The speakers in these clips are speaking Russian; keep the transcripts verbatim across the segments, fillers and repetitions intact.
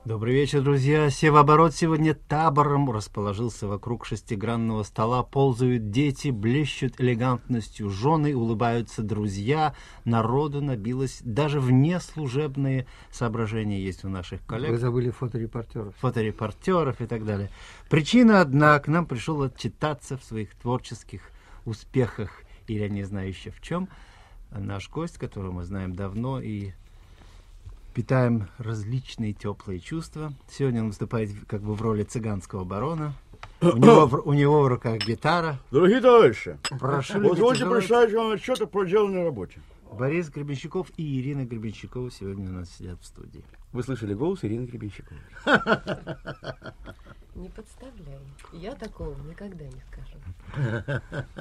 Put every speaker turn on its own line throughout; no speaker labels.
Добрый вечер, друзья. Севооборот сегодня табором расположился вокруг шестигранного стола. Ползают дети, блещут элегантностью жены, улыбаются друзья. Народу набилось, даже внеслужебные соображения есть у наших коллег.
Вы забыли фоторепортеров.
Фоторепортеров и так далее. Причина одна: к нам пришел отчитаться в своих творческих успехах, или я не знаю еще в чем, наш гость, которого мы знаем давно и питаем различные теплые чувства. Сегодня он выступает как бы в роли цыганского барона. У него, в, у него в руках гитара.
Дорогие товарищи,
Прошу
позвольте представить вам отчет о проделанной работе.
Борис Гребенщиков и Ирина Гребенщикова сегодня у нас сидят в студии.
Вы слышали голос Ирины Гребенщиковой?
Не подставляй. Я такого никогда не скажу.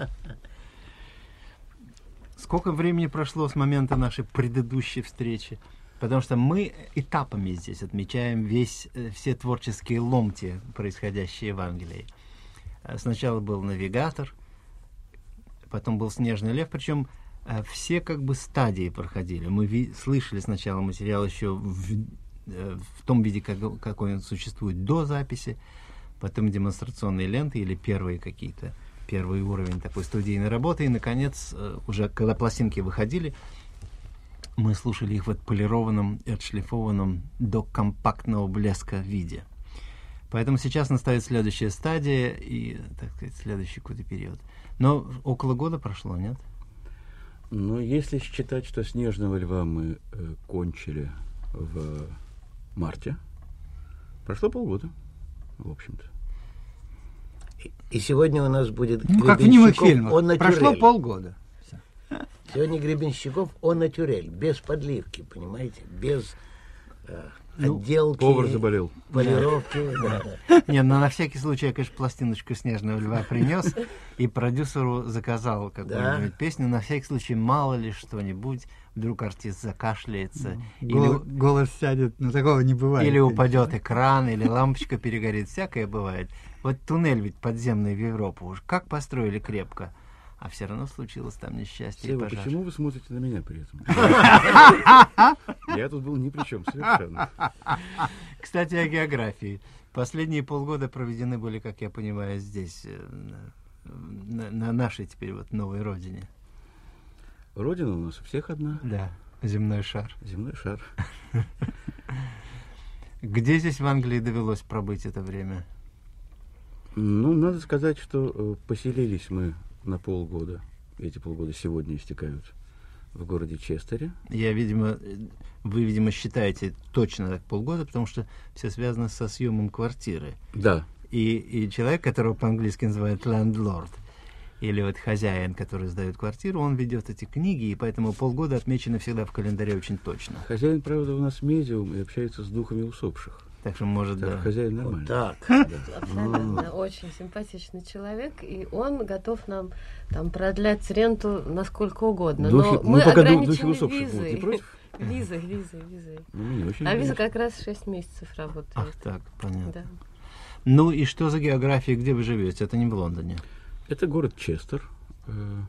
Сколько времени прошло с момента нашей предыдущей встречи? Потому что мы этапами здесь отмечаем весь, все творческие ломти, происходящие в Англии. Сначала был «Навигатор», потом был «Снежный лев», причем все как бы стадии проходили. Мы ви- слышали сначала материал еще в, в том виде, как, какой он существует до записи, потом демонстрационные ленты или первые какие-то, первый уровень такой студийной работы, и, наконец, уже когда пластинки выходили, мы слушали их в отполированном и отшлифованном до компактного блеска виде. Поэтому сейчас настает следующая стадия и, так сказать, следующий какой-то период. Но около года прошло, нет?
Ну, если считать, что «Снежного льва» мы э, кончили в марте, прошло полгода, в общем-то.
И, и сегодня у нас будет
Ну, как в немых
Гребенщиков
фильмах.
«О натюрель».
Прошло полгода.
Сегодня Гребенщиков «О натюрель», без подливки, понимаете, без э,
Ну,
отделки,
Повар заболел.
полировки. Да, да.
Не, ну на всякий случай я, конечно, пластиночку «Снежного льва» принес и продюсеру заказал какую-нибудь
Да.
песню. На всякий случай, мало ли что-нибудь, вдруг артист закашляется,
Гол-
или,
голос сядет, но такого не бывает.
или упадет экран, или лампочка перегорит. Всякое бывает. Вот туннель ведь подземный в Европу уж как построили крепко, а все равно случилось там несчастье и
Сева,
пожар.
почему вы смотрите на меня при этом? Я тут был ни при чем совершенно.
Кстати, о географии. Последние полгода проведены были, как я понимаю, здесь, э, на, на нашей теперь вот новой родине.
Родина у нас у всех одна.
Да, земной шар.
Земной шар.
Где здесь в Англии довелось пробыть это время?
Ну, надо сказать, что э, поселились мы на полгода. Эти полгода сегодня истекают в городе Честере.
Я, видимо, э, вы, видимо, считаете точно так полгода, потому что все связано со съемом квартиры.
Да.
И, и человек, которого по-английски называют landlord, или вот хозяин, который сдает квартиру, он ведет эти книги, и поэтому полгода отмечены всегда в календаре очень точно.
Хозяин, правда, у нас медиум и общается с духами усопших.
Так что, может,
Так,
да.
хозяин
Вот
нормальный.
так.
Абсолютно очень симпатичный человек, и он готов нам там продлять ренту насколько угодно.
Духи-
Но
ну,
мы
пока ду-
ограничены
духи усопших будут, не
визой.
против?
Визой, визой, визой.
Ну, мне не очень
А виза
интересно.
как раз шесть месяцев работает.
Ах так, понятно.
Да.
Ну и что за география, где вы живете? Это не в Лондоне.
Это город Честер, э,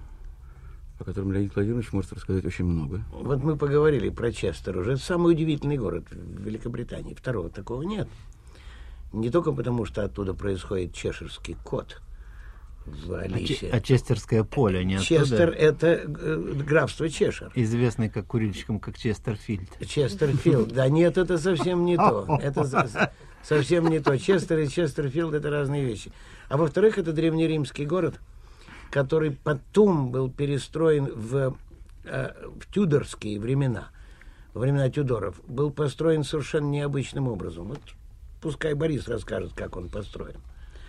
о котором Леонид Владимирович может рассказать очень много.
Вот мы поговорили про Честер уже. Это самый удивительный город в Великобритании. Второго такого нет. Не только потому, что оттуда происходит чеширский кот в
А,
Алисе.
Че- а Честерское поле, не оттуда?
Честер — это э, графство Чешир.
Известный как курильщиком, как Честерфилд.
Честерфилд. Да нет, это совсем не то. Это за- совсем не то. Честер и Честерфилд — это разные вещи. А во-вторых, это древнеримский город, который потом был перестроен в, э, в тюдорские времена, во времена Тюдоров. Был построен совершенно необычным образом. Вот пускай Борис расскажет, как он построен.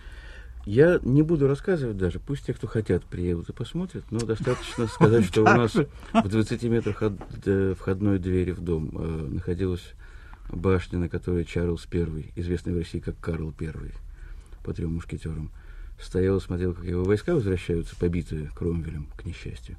Я не буду рассказывать даже, пусть те, кто хотят, приедут и посмотрят, но достаточно сказать, что у нас в двадцати метрах от э, входной двери в дом э, находилась башня, на которой Чарльз Первый, известный в России как Карл Первый, по трем мушкетерам, стоял и смотрел, как его войска возвращаются, побитые Кромвелем, к несчастью.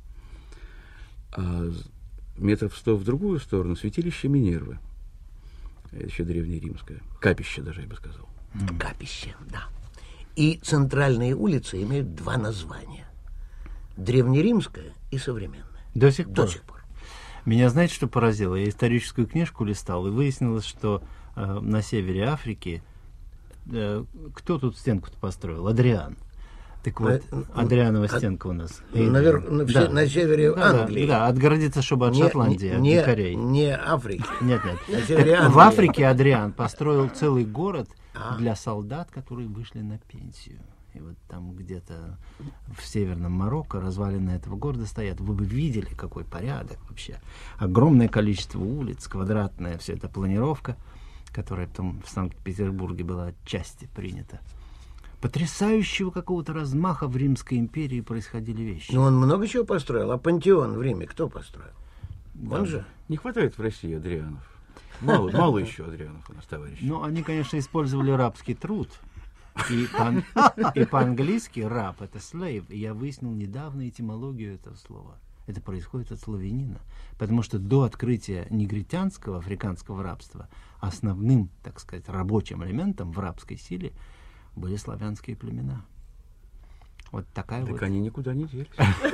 А метров сто в другую сторону святилище Минервы, еще древнеримское, капище даже, я бы сказал.
Капище, да. И центральные улицы имеют два названия. Древнеримская и современная.
До сих пор?
До сих пор.
Меня, знаете, что поразило? Я историческую книжку листал, и выяснилось, что э, на севере Африки. Э, кто тут стенку-то построил? Адриан. Так вот,
А,
Адрианова
а,
стенка у нас.
Наверх, на,
Да.
на севере
Да,
Англии.
Да, да, отгородиться, чтобы от
Не-
Шотландии, от
не,
дикарей.
не Африки.
Нет, нет.
На севере Англии.
В Африке Адриан построил целый город
А.
для солдат, которые вышли на пенсию. И вот там где-то в северном Марокко развалины этого города стоят. Вы бы видели, какой порядок вообще. Огромное количество улиц, квадратная вся эта планировка, которая потом в Санкт-Петербурге была отчасти принята. Потрясающего какого-то размаха в Римской империи происходили вещи.
Ну, он много чего построил. А пантеон в Риме кто построил? Он же.
Не хватает в России Адрианов. Мало, мало еще Адрианов у нас, товарищи.
Ну, они, конечно, использовали рабский труд. И, по- и по-английски раб — это slave. И я выяснил недавно этимологию этого слова. Это происходит от славянина. Потому что до открытия негритянского, африканского рабства основным, так сказать, рабочим элементом в рабской силе были славянские племена. Вот такая
Так
вот...
они никуда не делись.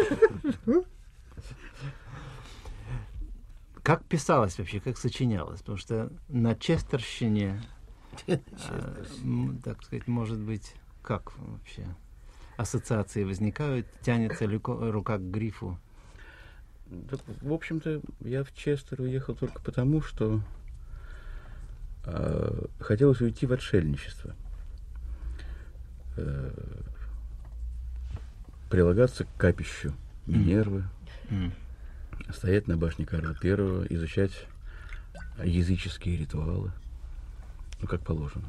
Как писалось вообще, как сочинялось? Потому что на честерщине, э, м, так сказать, может быть, как вообще ассоциации возникают, тянется люко- рука к грифу.
Так, в общем-то, я в Честер уехал только потому, что э, хотелось уйти в отшельничество. Э, прилагаться к капищу Минервы,
М.
стоять на башне Карла Первого, изучать языческие ритуалы, ну, как положено.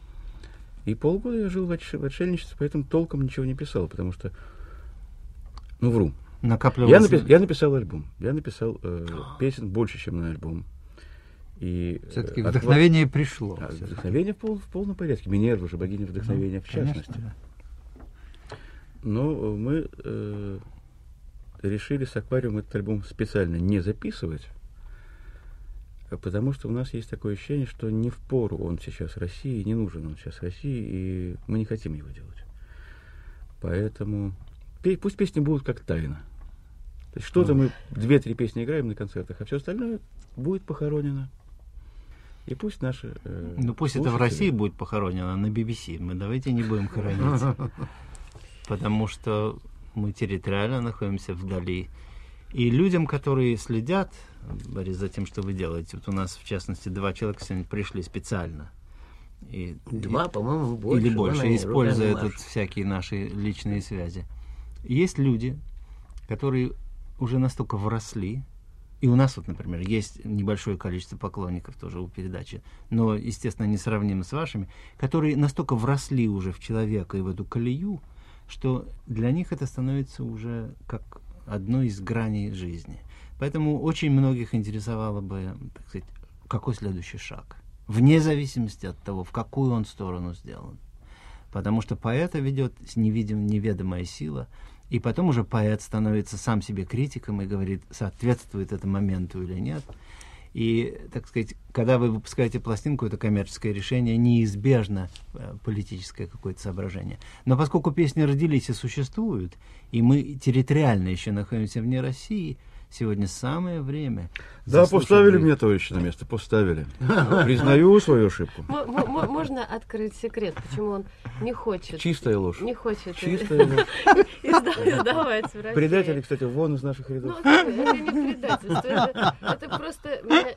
И полгода я жил в, отш- в отшельничестве, поэтому толком ничего не писал, потому что, ну, вру.
Накапливалось...
Я, напи- я написал альбом. Я написал э, песен больше, чем на альбом. И, э,
Все-таки
отва-
вдохновение пришло.
А,
всё-таки.
вдохновение в, пол- в полном порядке. Минерва же богиня вдохновения, в
Конечно,
частности.
да.
Но э, мы э, решили с аквариумом этот альбом специально не записывать, а потому что у нас есть такое ощущение, что не впору он сейчас России, не нужен он сейчас России, и мы не хотим его делать. Поэтому пе- пусть песни будут как тайна. То есть что-то мы две-три песни играем на концертах, а все остальное будет похоронено. И пусть наши э,
Ну пусть это в
слушатели-
России будет похоронено, а на би би си. Мы давайте не будем хоронить. Потому что мы территориально находимся вдали. И людям, которые следят, Борис, за тем, что вы делаете, вот у нас, в частности, два человека сегодня пришли специально. И,
Два,
и-
по-моему, больше.
Или больше,
Вон они
используя
руками
тут
машут.
всякие наши личные связи. Есть люди, которые уже настолько вросли, и у нас вот, например, есть небольшое количество поклонников тоже у передачи, но, естественно, несравнимо с вашими, которые настолько вросли уже в человека и в эту колею, что для них это становится уже как одной из граней жизни. Поэтому очень многих интересовало бы, так сказать, какой следующий шаг, вне зависимости от того, в какую он сторону сделан. Потому что поэта ведет невидим, неведомая сила, и потом уже поэт становится сам себе критиком и говорит, соответствует это моменту или нет. И, так сказать, когда вы выпускаете пластинку, это коммерческое решение, неизбежно э, политическое какое-то соображение. Но поскольку песни родились и существуют, и мы территориально еще находимся вне России, сегодня самое время...
Да,
заслушать
поставили
их.
меня товарищи на место, поставили. Признаю свою ошибку.
М- м- м- Можно открыть секрет, почему он не хочет,
Чистая ложь.
не хочет
Чистая ложь.
изда- издавать в России.
Предатели, кстати, вон из наших
Ну,
рядов.
это, это не предательство, это, это просто меня-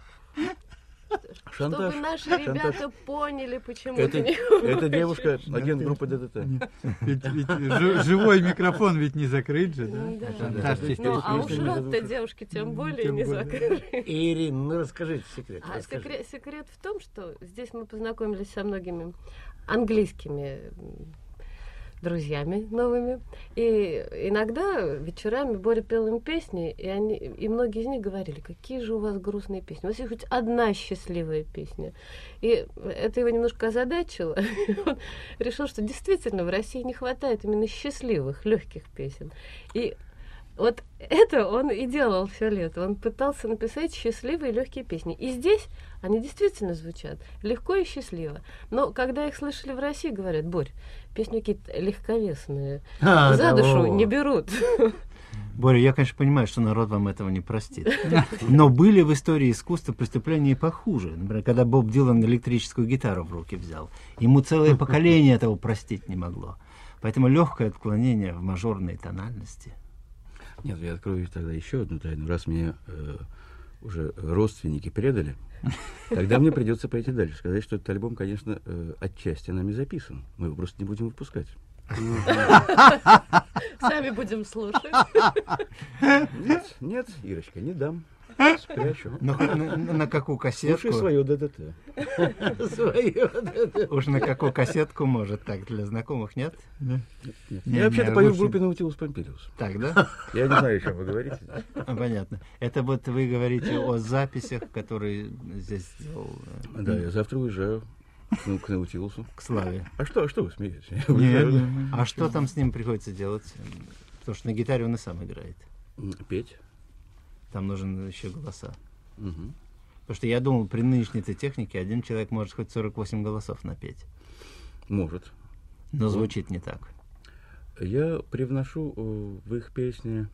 Шантаж.
чтобы наши
Шантаж.
ребята поняли, почему
Это,
ты не
это
хочешь.
девушка, агент группы ДДТ.
Ведь, ведь жи- живой микрофон ведь не закрыт же, да?
Да.
Шантаж
Да.
чисто
Ну, а уж
исключительно.
рот-то девушки тем более
Тем
не
более.
закрыли.
Ирина, ну расскажите секрет.
А
расскажите.
секрет, секрет в том, что здесь мы познакомились со многими английскими м, друзьями новыми. И иногда вечерами Боря пел им песни, и, они, и многие из них говорили, какие же у вас грустные песни. У вас есть хоть одна счастливая песня. И это его немножко озадачило. Он решил, что действительно в России не хватает именно счастливых, легких песен. И вот это он и делал все лето. Он пытался написать счастливые легкие песни. И здесь они действительно звучат легко и счастливо. Но когда их слышали в России, говорят, Борь, песни какие-то легковесные,
А,
за
да,
душу
во.
не берут.
Боря, я, конечно, понимаю, что народ вам этого не простит. Но были в истории искусства преступления и похуже. Например, когда Боб Дилан электрическую гитару в руки взял. Ему целое поколение этого простить не могло. Поэтому легкое отклонение в мажорной тональности.
Нет, я открою тогда еще одну тайну. Раз мне э, уже родственники предали, тогда мне придется пойти дальше. Сказать, что этот альбом, конечно, э, отчасти нами записан. Мы его просто не будем выпускать.
Сами будем слушать.
Нет, нет, Ирочка, не дам. Спрячу.
Ну, хоть на, на какую кассетку?
Слушай свое ДДТ.
Свое.
Уж на какую кассетку, может, так, для знакомых, нет?
Нет.
Не,
Я вообще-то
не,
пою в
лучше-
группе Наутилус Помпилиус.
Так, да?
Я не знаю, о чем вы говорите.
А, понятно. Это вот вы говорите о записях, которые здесь сделал э,
Да, я завтра уезжаю ну, к Наутилусу.
к Славе.
А что, а что вы смеетесь? Я
Нет,
уезжаю,
нет,
А что там с ним приходится делать? Потому что на гитаре он и сам играет.
м, Петь.
Там нужны еще голоса.
Мгм.
Потому что я думал, при нынешней-то технике один человек может хоть сорок восемь голосов напеть.
Может.
Но звучит не так.
Я привношу э, в их песни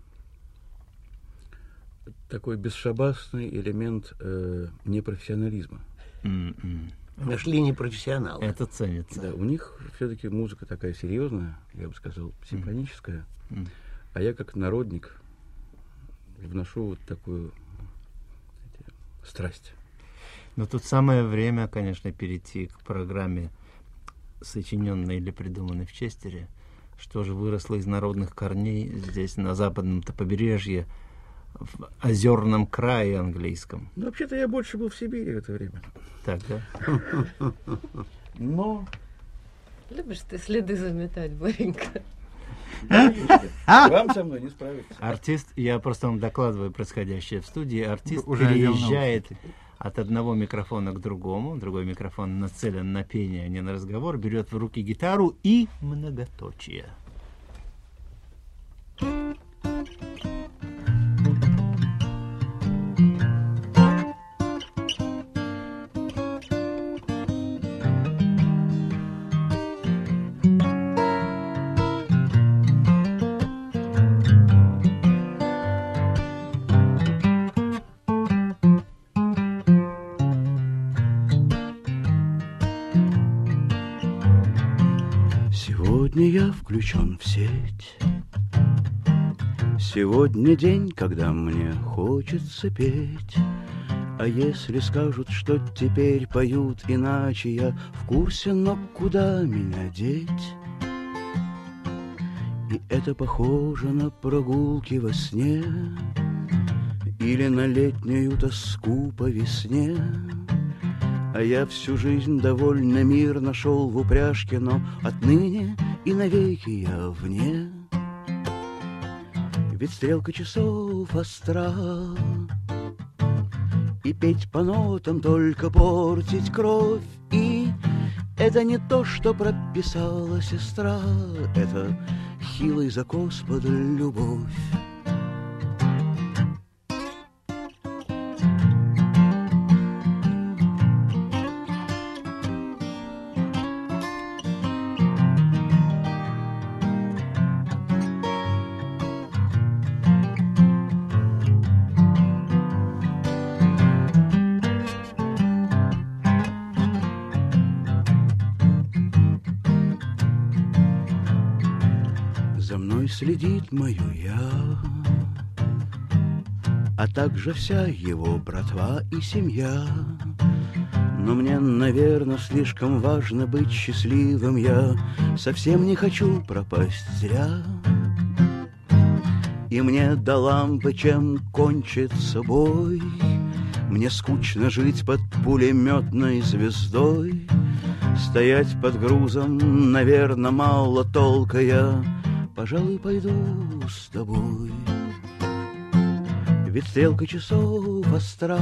такой бесшабасный элемент э, непрофессионализма.
М-м.
Нашли непрофессионала.
Это ценится.
Да, у них все-таки музыка такая серьезная, я бы сказал, симфоническая.
М.
А я как народник вношу вот такую знаете, страсть.
Но тут самое время, конечно, перейти к программе, сочиненной или придуманной в Честере, что же выросло из народных корней здесь, на западном-то побережье, в озерном крае английском.
Ну, вообще-то я больше был в Сибири в это время.
Так, да?
Но
Любишь ты следы заметать, Боренька?
вам со мной не справиться.
Артист, я просто вам докладываю происходящее в студии, артист
Уже надел
переезжает от одного микрофона к другому, другой микрофон нацелен на пение, а не на разговор, берет в руки гитару и многоточие.
Сегодня я включен в сеть. Сегодня день, когда мне хочется петь. А если скажут, что теперь поют иначе, я в курсе, но куда меня деть? И это похоже на прогулки во сне или на летнюю тоску по весне. А я всю жизнь довольно мир нашел в упряжке, но отныне и навеки я вне. Ведь стрелка часов остра, и петь по нотам только портить кровь. И это не то, что прописала сестра, это хилый за Господа любовь. За мной следит мою я, а также вся его братва и семья. Но мне, наверное, слишком важно быть счастливым. Я совсем не хочу пропасть зря. И мне до лампы, чем кончится бой. Мне скучно жить под пулеметной звездой. Стоять под грузом, наверное, мало толка. Я, пожалуй, пойду с тобой. Ведь стрелка часов остра,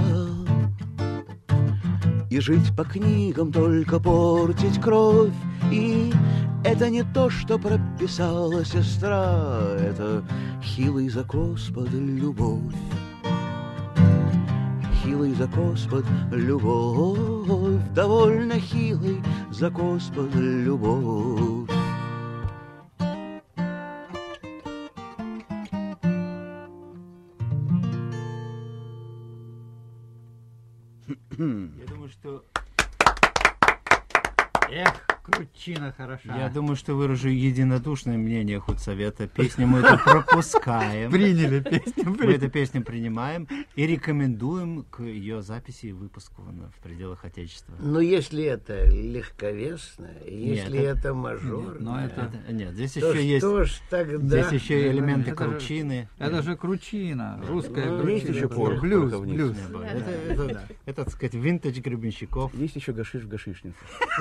и жить по книгам только портить кровь. И это не то, что прописала сестра, это хилый за Господа любовь. Хилый за Господа любовь, довольно хилый за Господа любовь.
Я думаю, что...
Эх, кручина хороша.
Я думаю, что выражу единодушное мнение худсовета. Песню мы это пропускаем.
Приняли песню.
Мы эту песню принимаем и рекомендуем к ее записи и выпуску в пределах Отечества.
Но если это легковесно, если
Нет,
это мажор,
но это-
Это- нет, здесь
то
еще есть,
что ж тогда?
здесь еще элементы
Это же-
кручины.
Это же кручина, русская
Ну,
кручина.
есть еще порох,
блюз,
пороховница.
блюз.
Не было. Это, это, это, так сказать, винтедж гребенщиков.
Есть еще гашиш в гашишнице.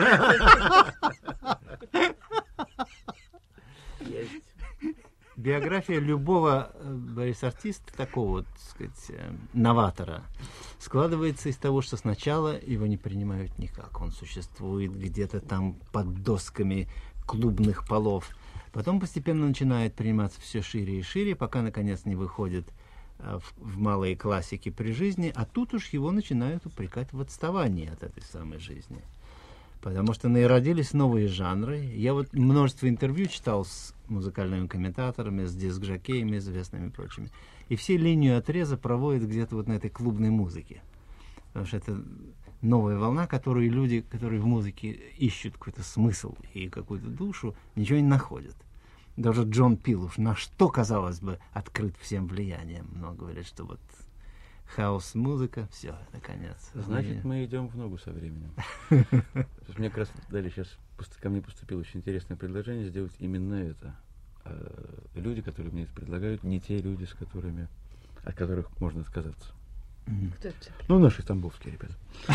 Есть.
Биография любого э, Борис-артиста, такого, так сказать, э, новатора, складывается из того, что сначала его не принимают никак. Он существует где-то там под досками клубных полов. Потом постепенно начинает приниматься все шире и шире, пока, наконец, не выходит э, в, в малые классики при жизни. А тут уж его начинают упрекать в отставании от этой самой жизни. Потому что народились новые жанры. Я вот множество интервью читал с музыкальными комментаторами, с диск-жокеями известными и прочими. И все линию отреза проводят где-то вот на этой клубной музыке. Потому что это новая волна, которую люди, которые в музыке ищут какой-то смысл и какую-то душу, ничего не находят. Даже Джон Пил уж на что, казалось бы, открыт всем влиянием. Но говорят, что вот хаос-музыка, все, наконец.
Значит, мы идем в ногу со временем. То есть мне как раз дали сейчас, пост- ко мне поступило очень интересное предложение сделать именно это. А люди, которые мне это предлагают, не те люди, с которыми, от которых можно отказаться.
Кто это?
Ну, наши тамбовские ребята.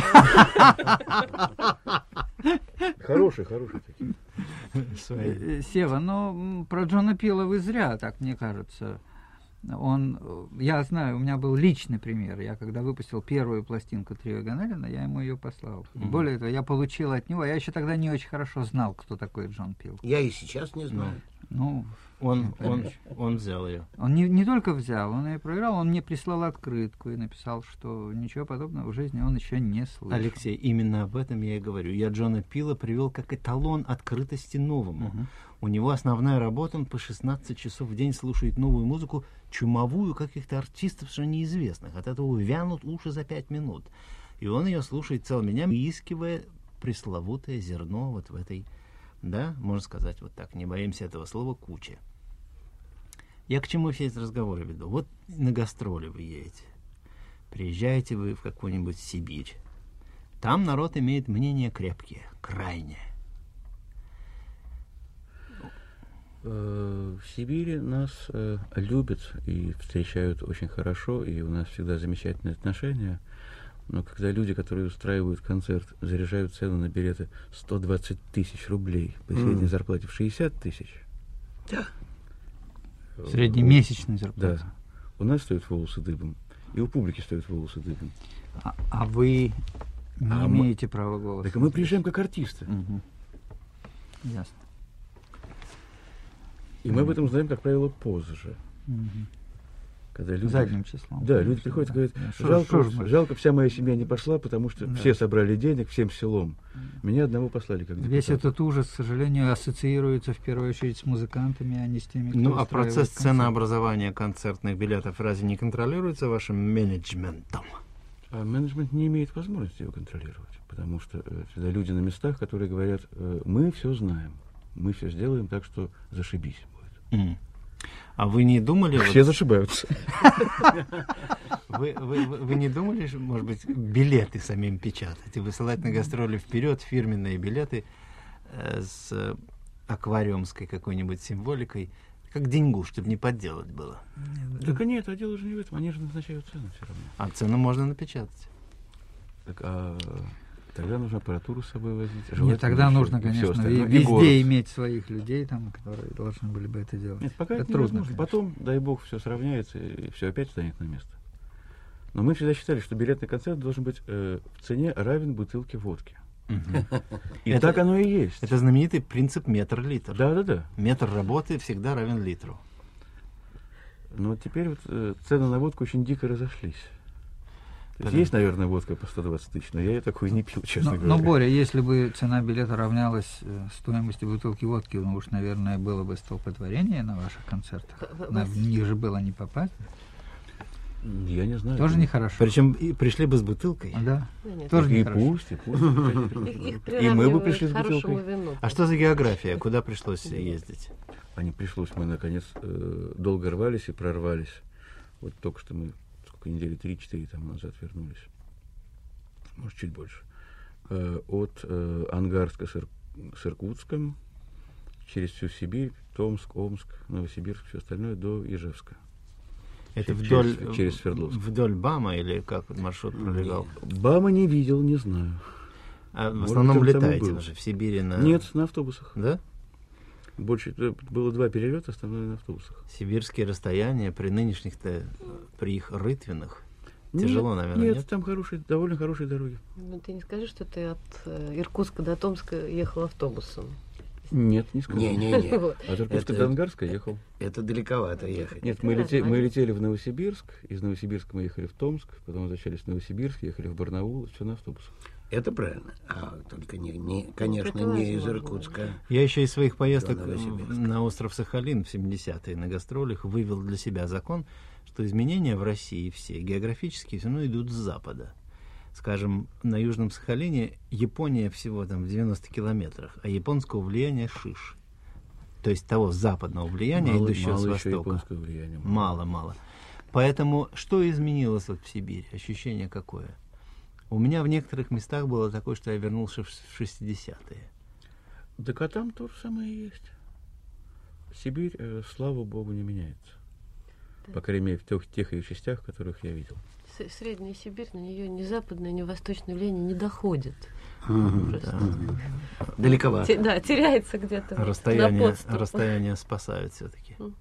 Хорошие, хорошие такие.
Свои.
Э, Сева, ну м, про Джона Пила вы зря, так мне кажется. Он, э, я знаю, у меня был личный пример. Я когда выпустил первую пластинку Трио Ганелина, я ему ее послал.
Мгм.
Более того, я получил от него. Я еще тогда не очень хорошо знал, кто такой Джон Пил.
Я и сейчас не знаю.
Ну,
Он, он,
Конечно.
он взял ее.
он не, не только взял, он и проиграл. Он мне прислал открытку и написал, что ничего подобного в жизни он еще не слышал.
Алексей, именно об этом я и говорю. Я Джона Пила привел как эталон открытости новому.
Мгм.
У него основная работа, он по шестнадцать часов в день слушает новую музыку, чумовую каких-то артистов совершенно неизвестных. От этого вянут уши за пять минут. И он ее слушает целыми днями, выискивая пресловутое зерно вот в этой, да, можно сказать вот так, не боимся этого слова, куче. Я к чему все эти разговоры веду? Вот на гастроли вы едете. Приезжаете вы в какую-нибудь Сибирь. Там народ имеет мнение крепкие, крайнее.
Э, В Сибири нас э, любят и встречают очень хорошо, и у нас всегда замечательные отношения. Но когда люди, которые устраивают концерт, заряжают цену на билеты сто двадцать тысяч рублей по средней
Мгм.
зарплате в шестьдесят тысяч.
Да.
э,
Среднемесячная
Да.
зарплата.
У нас стоят волосы дыбом, и у публики стоят волосы дыбом.
А, а вы не
А мы-
имеете права голоса.
Так и мы приезжаем как артисты.
Мгм. Ясно.
И мы об этом знаем, как правило, позже.
Мгм.
Когда люди...
Задним числом.
Да, люди приходят и говорят,
Да. Шо-
жалко,
шо ж мы-
жалко, вся моя семья не пошла, потому что
Да.
все собрали денег всем селом. Меня одного послали как
Весь
депутата.
этот ужас, к сожалению, ассоциируется в первую очередь с музыкантами, а не с теми, кто
Ну, а
устраивает
процесс
концерты.
ценообразования концертных билетов разве не контролируется вашим менеджментом?
А менеджмент не имеет возможности его контролировать, потому что э, всегда люди на местах, которые говорят, э, мы все знаем, мы все сделаем так, что зашибись будет.
М. А вы не думали... вот-
Все зашибаются.
Вы, вы, вы- вы не думали, что, может быть, билеты самим печатать и высылать на гастроли вперед фирменные билеты э, с э, аквариумской какой-нибудь символикой, как деньгу, чтобы не подделать было.
Так а нет, а дело же не в этом, они же назначают цену все равно.
А цену можно напечатать.
Так, а тогда нужно аппаратуру с собой возить.
Нет,
желательно
тогда
еще
нужно,
и всё
конечно,
остальное.
ви-
И город.
везде иметь своих людей, там, которые должны были бы это делать.
Нет, пока это,
это трудно.
невозможно.
конечно.
Потом, дай бог, все сравняется и все опять станет на место. Но мы всегда считали, что билетный концерт должен быть э, в цене равен бутылке водки. И
Это-
так оно и есть.
Это знаменитый принцип метр-литр.
Да-да-да.
Метр работы всегда равен литру.
Но теперь вот э, цены на водку очень дико разошлись. То есть,
Понятно.
есть, наверное, водка по сто двадцать тысяч, но я ее такой не пил, честно
Но,
говоря.
но, Боря, если бы цена билета равнялась э, стоимости бутылки водки, ну уж, наверное, было бы столпотворение на ваших концертах.
В- в-
На
вас-
ниже было не попасть.
Я не знаю.
Тоже нехорошо.
Причем и пришли бы с бутылкой.
Да,
Да нет,
тоже
И
нехорошо.
пусть, и пусть.
их, их
И мы бы
приравнивают
пришли
к
с
хорошему
бутылкой.
вину.
А что за география? Куда пришлось ездить?
А не пришлось, мы наконец э, долго рвались и прорвались. Вот только что мы, сколько недели, три-четыре там назад вернулись. Может, чуть больше. Э, от э, Ангарска с, Ир- с Иркутском, через всю Сибирь, Томск, Омск, Новосибирск, все остальное, до Ижевска.
Это
Через-
вдоль,
через Свердловск.
вдоль БАМа или как маршрут пролегал?
Бама не видел, не знаю.
А в
Может
основном
быть, он там и
летаете
был.
уже в Сибири на...
Нет, на автобусах.
Да?
Больше э, было два перелета, остальное на автобусах.
Сибирские расстояния при нынешних-то, при их рытвинах, тяжело,
Нет,
наверное,
нет,
нет?
там хорошие, довольно хорошие дороги.
Ну, ты не скажи, что ты от э, Иркутска до Томска ехал автобусом.
Нет, не скажу.
Не-не-не,
Вот.
А только
Это-
до Ангарска ехал.
это далековато ехать.
Нет, мы,
Прекрасно.
лете- мы летели в Новосибирск, из Новосибирска мы ехали в Томск, потом возвращались в Новосибирск, ехали в Барнаул, все на автобусах.
Это правильно. А только, не, не, конечно,
Это
не из
возможно.
Иркутска.
Я еще из своих поездок
До Новосибирска.
на остров Сахалин в семидесятые на гастролях вывел для себя закон, что изменения в России все географические все равно идут с запада. Скажем, на Южном Сахалине Япония всего там в девяноста километрах, а японского влияния шиш. То есть того западного влияния,
Мало-
идущего
мало
с
еще
востока.
японского влияния.
Мало, мало. Поэтому что изменилось вот в Сибири? Ощущение какое? У меня в некоторых местах было такое, что я вернулся в шестидесятые.
Так а там то же самое и есть. Сибирь, э, слава богу, не меняется. По крайней мере, в тех, тех ее частях, которых я видел.
С- Средняя Сибирь, на нее ни западное, ни восточное влияние не доходит.
Мгм.
Просто.
Далековато.
Те- да, теряется где-то на
Расстояние,
подступах.
расстояние спасает все-таки.
Мгм.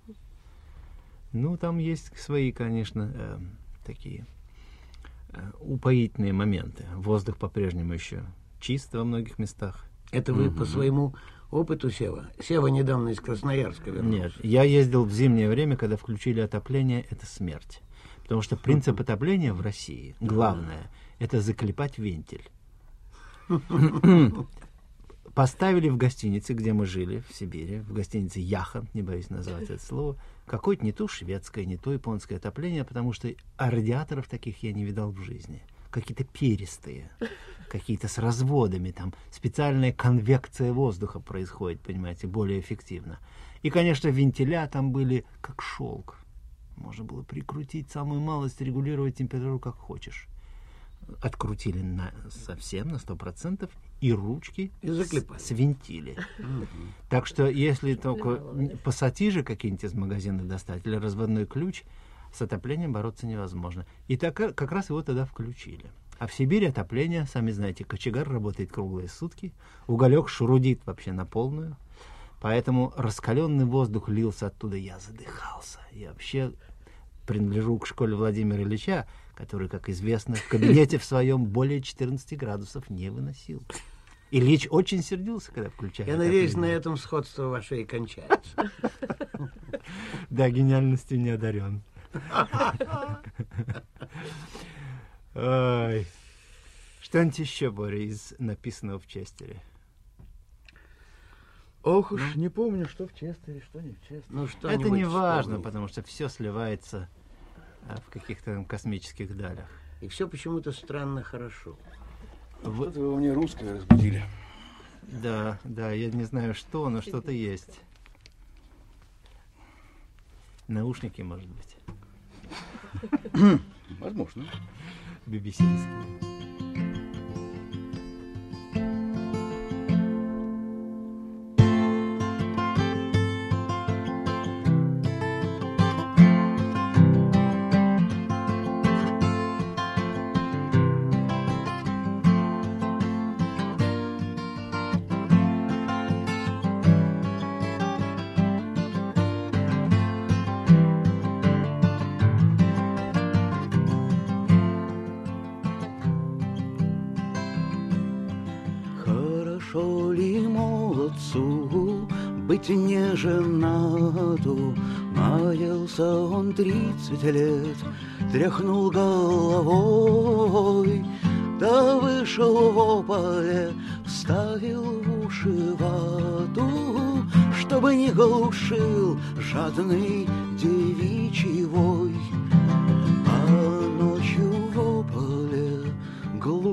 Ну, там есть свои, конечно, э, такие э, упоительные моменты. Воздух по-прежнему еще чист во многих местах.
Это вы по своему опыту, Сева? Сева недавно из Красноярска вернулся.
Нет, я ездил в зимнее время, когда включили отопление, это смерть. Потому что принцип отопления в России, главное, это заклепать вентиль. Поставили в гостинице, где мы жили, в Сибири, в гостинице Яхан, не боюсь назвать это слово, какое-то не то шведское, не то японское отопление, потому что радиаторов таких я не видал в жизни. Какие-то перистые, какие-то с разводами, там специальная конвекция воздуха происходит, понимаете, более эффективно. И, конечно, вентиля там были как шелк. Можно было прикрутить самую малость, регулировать температуру как хочешь. Открутили на, совсем на сто процентов и ручки
И заклепали.
с- свинтили. Так что если только н- пассатижи какие-нибудь из магазина достать или разводной ключ, с отоплением бороться невозможно. И так, как раз его тогда включили. А в Сибири отопление, сами знаете, кочегар работает круглые сутки, уголек шурудит вообще на полную, поэтому раскаленный воздух лился оттуда, я задыхался. Я вообще принадлежу к школе Владимира Ильича, который, как известно, в кабинете в своем более четырнадцати градусов не выносил. Ильич очень сердился, когда включали
Я надеюсь, на
отопление.
этом сходство ваше и кончается.
Да, гениальностью не одарен. Ой. Что-нибудь еще, Боря, из написанного в Честере?
Ох уж, не помню, что в Честере, что не в Честере.
Ну, что
Это не важно, потому что все сливается а, в каких-то там космических далях.
И все почему-то странно хорошо.
Что-то вы мне русское разбудили.
Да, да, я не знаю что, но что-то есть. Наушники, может быть,
Возможно.
би би си-ские.
Хорошо ли молодцу быть не женату? Маялся он тридцать лет, тряхнул головой, да вышел в поле, вставил в уши вату, чтобы не глушил жадный девичий вой. А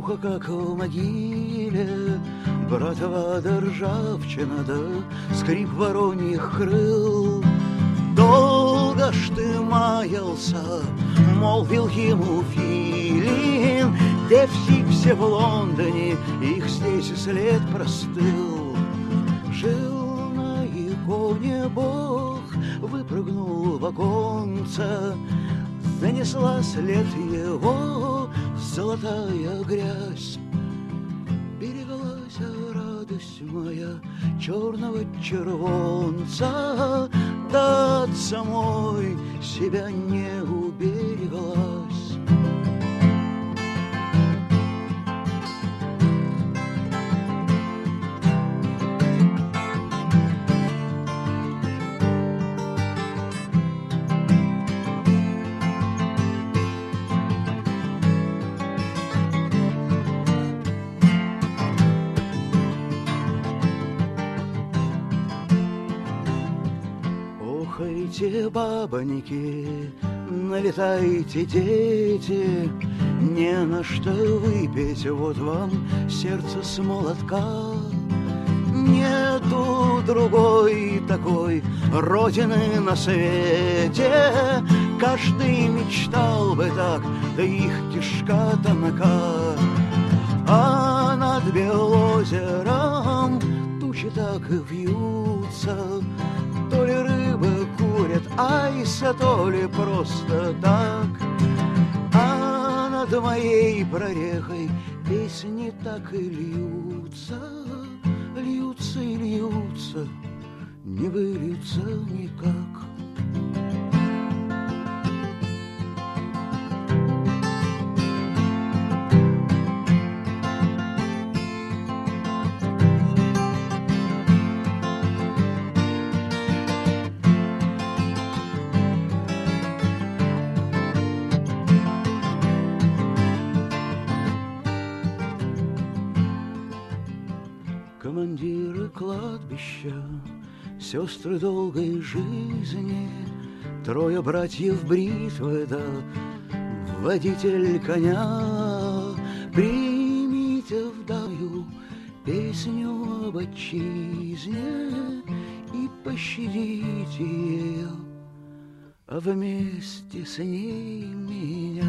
сухо, как в могиле, братова да ржавчина, да скрип вороньих крыл. Долго ж ты маялся, молвил ему Филин, где все в Лондоне, их здесь и след простыл. Жил на иконе Бог, выпрыгнул в оконце, занесла след его золотая грязь. Береглась радость моя черного червонца, да от самой себя не убереглась. Охайте, бабоньки, налетайте, дети, не на что выпить, вот вам сердце с молотка. Нету другой такой родины на свете, каждый мечтал бы так, да их кишка тонка. А над Белозером тучи так и вьются, то ли рыбы курят айса, то ли просто так. А над моей прорехой песни так и льются, льются и льются, не выльются никак. Командиры кладбища, сестры долгой жизни, трое братьев бритвы, да водитель коня. Примите вдаю песню об отчизне и пощадите ее, а вместе с ней меня.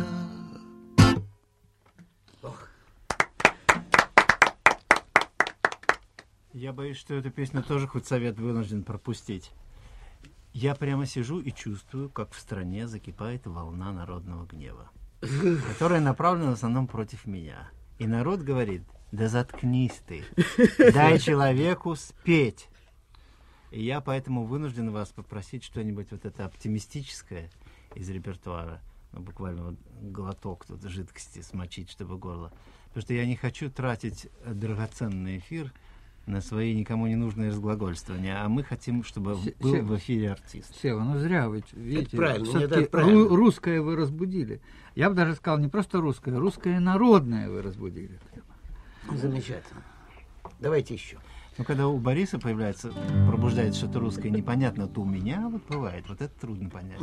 Я боюсь, что эту песню тоже худсовет вынужден пропустить. Я прямо сижу и чувствую, как в стране закипает волна народного гнева, которая направлена в основном против меня. И народ говорит: да заткнись ты, дай человеку спеть. И я поэтому вынужден вас попросить что-нибудь вот это оптимистическое из репертуара, ну, буквально вот глоток тут жидкости смочить, чтобы горло. Потому что я не хочу тратить драгоценный эфир на свои никому не нужные разглагольствования, а мы хотим, чтобы
Се-
был
Сева,
в эфире артист.
Сева, ну зря вы, видите,
Это правильно,
всё-таки
это правильно.
ру- русское вы разбудили. Я бы даже сказал, не просто русское, русское народное вы разбудили.
Замечательно. Давайте еще.
Но когда у Бориса появляется, пробуждается что-то русское непонятно, то у меня вот бывает. Вот это трудно понять.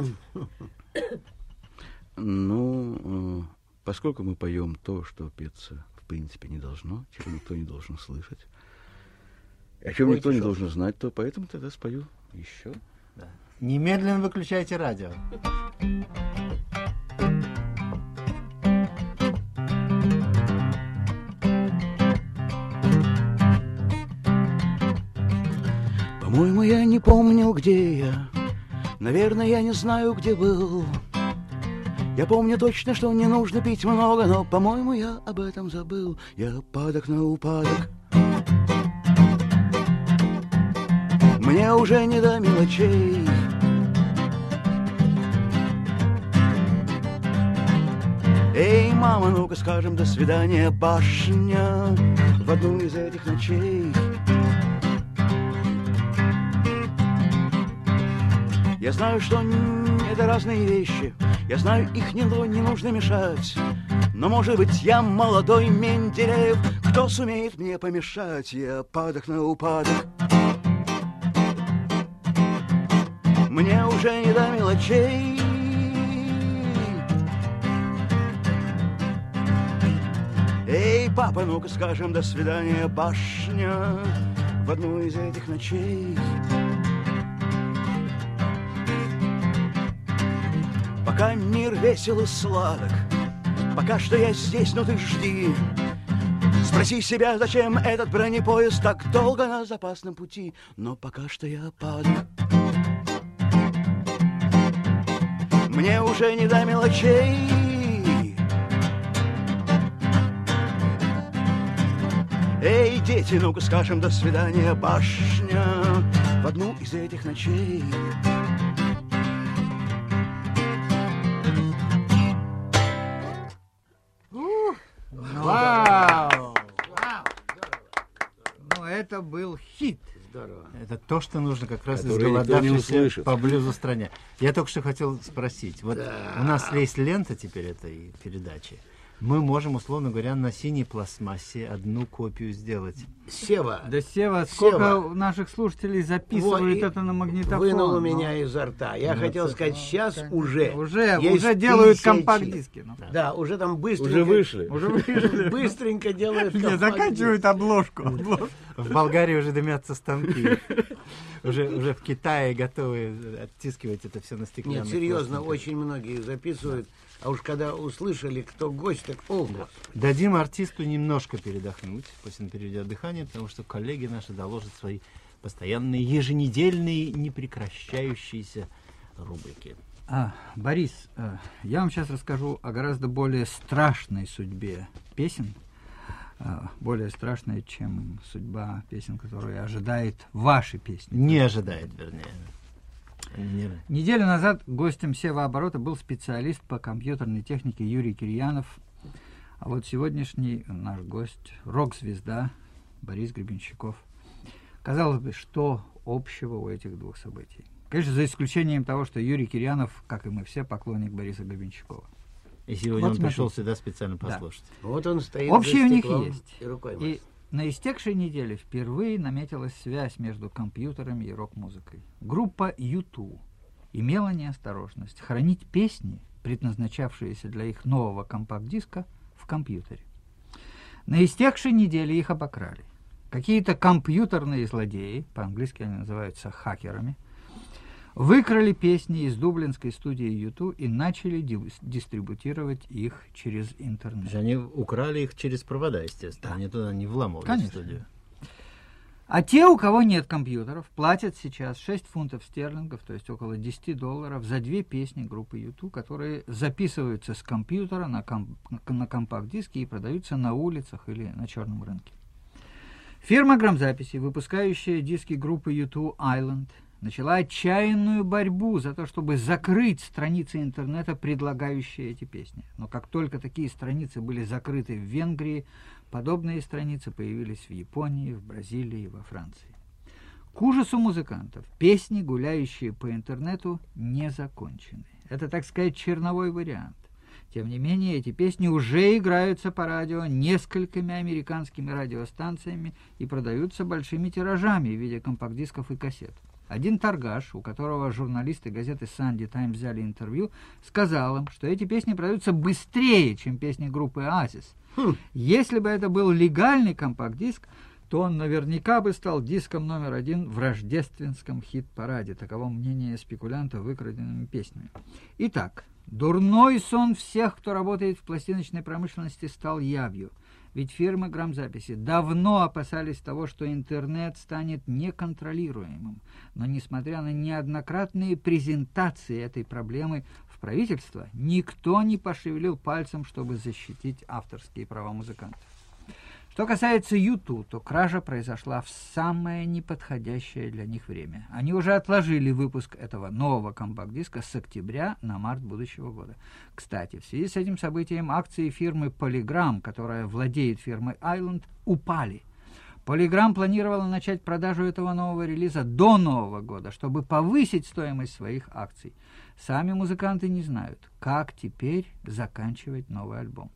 Ну, э, поскольку мы поем то, что петься в принципе не должно, чего никто не должен слышать, о чем
Пойте
никто не
шо.
должен знать, то поэтому тогда спою еще.
Да. Немедленно выключайте радио.
По-моему, я не помнил, где я. Наверное, я не знаю, где был. Я помню точно, что не нужно пить много, но, по-моему, я об этом забыл. Я падок на упадок. Мне уже не до мелочей. Эй, мама, ну-ка скажем до свидания, башня, в одну из этих ночей. Я знаю, что это разные вещи, я знаю, их не, не нужно мешать. Но, может быть, я молодой Менделеев, кто сумеет мне помешать? Я падок на упадок. Мне уже не до мелочей. Эй, Папа, ну-ка скажем до свидания, башня, в одну из этих ночей. Пока мир весел и сладок, пока что я здесь, но ты жди. Спроси себя, зачем этот бронепоезд так долго на запасном пути. Но пока что я падаю. Мне уже не до мелочей. Эй, дети, ну-ка скажем до свидания, башня, в одну из этих ночей.
Вау! Ну, это был хит.
Здорово.
Это то, что нужно как раз
Который никто не
изголодавшейся
услышит.
по блюзу стране. Я только что хотел спросить. Вот
Да.
у нас есть лента теперь этой передачи. Мы можем, условно говоря, на синей пластмассе одну копию сделать.
Сева,
Да, Сева, сколько
Сева.
наших слушателей записывают
Вот, и
это на магнитофон?
вынул у
ну.
меня изо рта. Я
Ну,
хотел
это-
сказать, сейчас уже.
Уже,
есть
уже делают
тысячи.
компакт-диски. ну.
Да, уже там быстренько.
Уже вышли.
Уже вышли.
Быстренько делают
Не,
компакт-диск.
заканчивают обложку. обложку.
В Болгарии уже дымятся станки. Уже, уже в Китае готовы оттискивать это все на стеклянных
Нет, серьезно,
пластинках.
очень многие записывают. А уж когда услышали, кто гость, так о, Господи.
Дадим артисту немножко передохнуть, пусть он переведет дыхание, потому что коллеги наши доложат свои постоянные, еженедельные, непрекращающиеся рубрики.
А, Борис, э, я вам сейчас расскажу о гораздо более страшной судьбе песен, э, более страшной, чем судьба песен, которые ожидает ваши песни.
Не ожидает, вернее. Не-
Неделю назад гостем Сева-оборота был специалист по компьютерной технике Юрий Кирьянов, а вот сегодняшний наш гость — рок-звезда Борис Гребенщиков. Казалось бы, что общего у этих двух событий? Конечно, за исключением того, что Юрий Кирьянов, как и мы все, поклонник Бориса Гребенщикова.
И сегодня
Вот
он пришел
смотрите.
сюда специально
Да.
послушать.
Вот он стоит
Общее
за
у них
стеклом
есть.
и рукой
И
машет.
на истекшей неделе впервые наметилась связь между компьютерами и рок-музыкой. Группа ю ту имела неосторожность хранить песни, предназначавшиеся для их нового компакт-диска, в компьютере. На истекшей неделе их обокрали. Какие-то компьютерные злодеи, по-английски они называются хакерами, выкрали песни из дублинской студии ю ту и начали ди- дистрибутировать их через
То
интернет.
есть они украли их через провода, естественно. Они туда не вламывались
Конечно.
в студию.
А те, у кого нет компьютеров, платят сейчас шесть фунтов стерлингов, то есть около десять долларов, за две песни группы ю ту, которые записываются с компьютера на, ком- на компакт-диске и продаются на улицах или на черном рынке. Фирма грамзаписи, выпускающая диски группы ю ту Island, начала отчаянную борьбу за то, чтобы закрыть страницы интернета, предлагающие эти песни. Но как только такие страницы были закрыты в Венгрии, подобные страницы появились в Японии, в Бразилии, во Франции. К ужасу музыкантов, песни, гуляющие по интернету, не закончены. Это, так сказать, черновой вариант. Тем не менее, эти песни уже играются по радио несколькими американскими радиостанциями и продаются большими тиражами в виде компакт-дисков и кассет. Один торгаш, у которого журналисты газеты «Санди Таймс» взяли интервью, сказал им, что эти песни продаются быстрее, чем песни группы «Оазис».
Хм.
Если бы это был легальный компакт-диск, то он наверняка бы стал диском номер один в рождественском хит-параде. Таково мнение спекулянта выкраденными песнями. Итак, дурной сон всех, кто работает в пластиночной промышленности, стал явью. Ведь фирмы грамзаписи давно опасались того, что интернет станет неконтролируемым. Но несмотря на неоднократные презентации этой проблемы в правительство, никто не пошевелил пальцем, чтобы защитить авторские права музыкантов. Что касается ю ту, то кража произошла в самое неподходящее для них время. Они уже отложили выпуск этого нового компакт-диска с октября на март будущего года. Кстати, в связи с этим событием акции фирмы Polygram, которая владеет фирмой Island, упали. Polygram планировала начать продажу этого нового релиза до Нового года, чтобы повысить стоимость своих акций. Сами музыканты не знают, как теперь заканчивать новый альбом.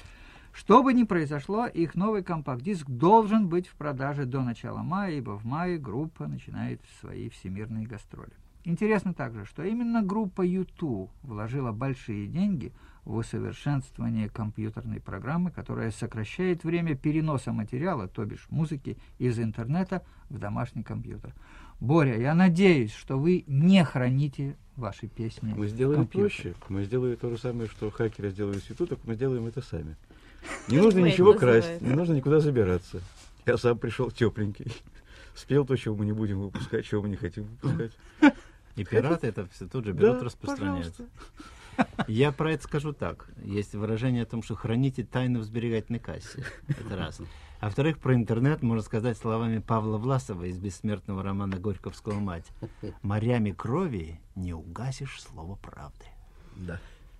Что бы ни произошло, их новый компакт-диск должен быть в продаже до начала мая, ибо в мае группа начинает свои всемирные гастроли. Интересно также, что именно группа ю ту вложила большие деньги в усовершенствование компьютерной программы, которая сокращает время переноса материала, то бишь музыки, из интернета в домашний компьютер. Боря, я надеюсь, что вы не храните ваши песни
Мы
в
сделаем
компьютере.
проще. Мы сделаем то же самое, что хакеры сделали с ютуб, только мы сделаем это сами. Не нужно
Фейк
ничего красть,
называется.
не нужно никуда забираться. Я сам пришел тепленький. Спел то, чего мы не будем выпускать, чего мы не хотим выпускать.
И пираты это все тут же берут,
Да,
распространяют.
пожалуйста.
Я про это скажу так. Есть выражение о том, что храните тайну в сберегательной кассе. Это раз. А во-вторых, про интернет можно сказать словами Павла Власова из бессмертного романа Горьковского «Мать». «Морями крови не угасишь слово правды».
Да.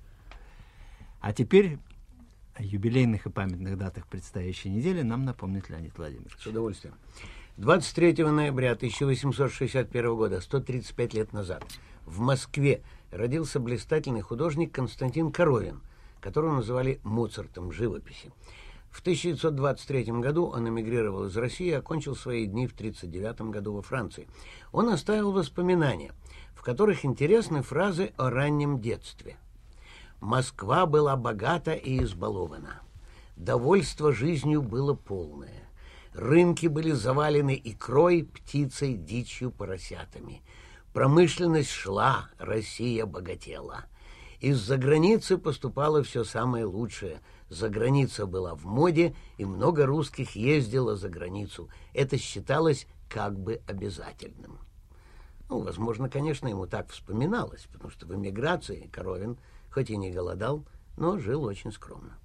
А теперь о юбилейных и памятных датах предстоящей недели нам напомнит Леонид Владимирович.
С удовольствием. двадцать третьего ноября тысяча восемьсот шестьдесят первого года, сто тридцать пять лет назад, в Москве родился блистательный художник Константин Коровин, которого называли Моцартом живописи. В тысяча девятьсот двадцать третьем году он эмигрировал из России и окончил свои дни в тысяча девятьсот тридцать девятом году во Франции. Он оставил воспоминания, в которых интересны фразы о раннем детстве. «Москва была богата и избалована. Довольство жизнью было полное. Рынки были завалены икрой, птицей, дичью, поросятами. Промышленность шла, Россия богатела. Из-за границы поступало все самое лучшее. За граница была в моде, и много русских ездило за границу. Это считалось как бы обязательным». Ну, возможно, конечно, ему так вспоминалось, потому что в эмиграции Коровин хоть и не голодал, но жил очень скромно.